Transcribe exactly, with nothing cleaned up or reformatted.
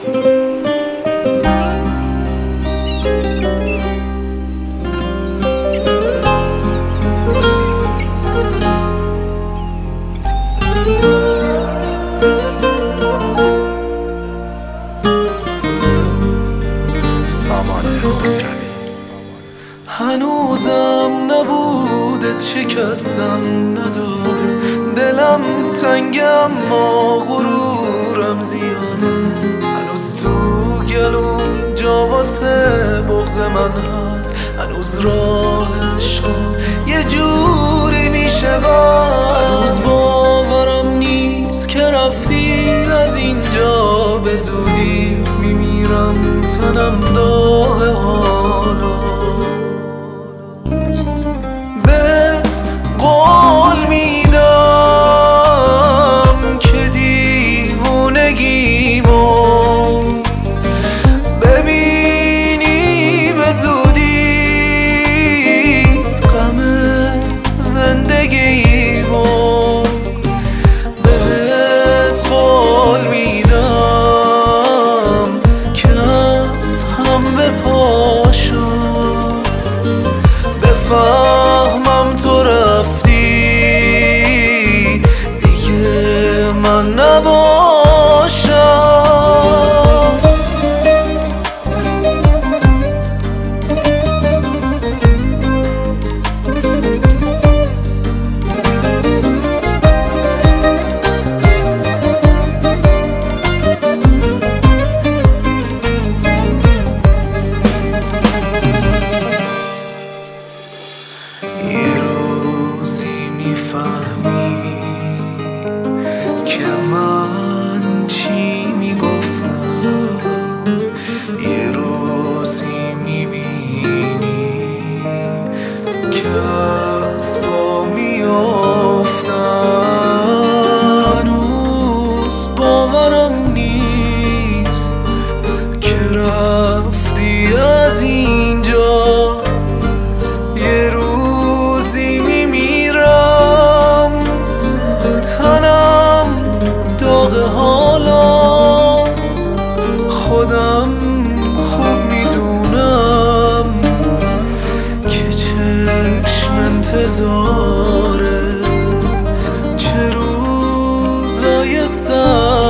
هنوزم نبودت شکستن نداده، دلم تنگه اما غرورم زیاده. هنوز تو گلوم جا واسه بغض من هست، هنوز راه عشقا یه جوری میشه بس. هنوز باورم نیست که رفتی از اینجا به زودی، میمیرم تنم داغ حالا. قول میدم که دیوونگیمو ببینی به زودی، غم زندگیمو بهت قول میدم که از هم به پاشو بفهمم تو رفتی من نباشم. یه روزی میفهمی که من چی میگفتم، یه روزی میبینی که از پا میافتم. هنوز باورم نیست که رفتی از اینجا، یه روزی میمیرم تنم داغ حالا. خودم خوب میدونم که چشم انتظاره، چه روزای سر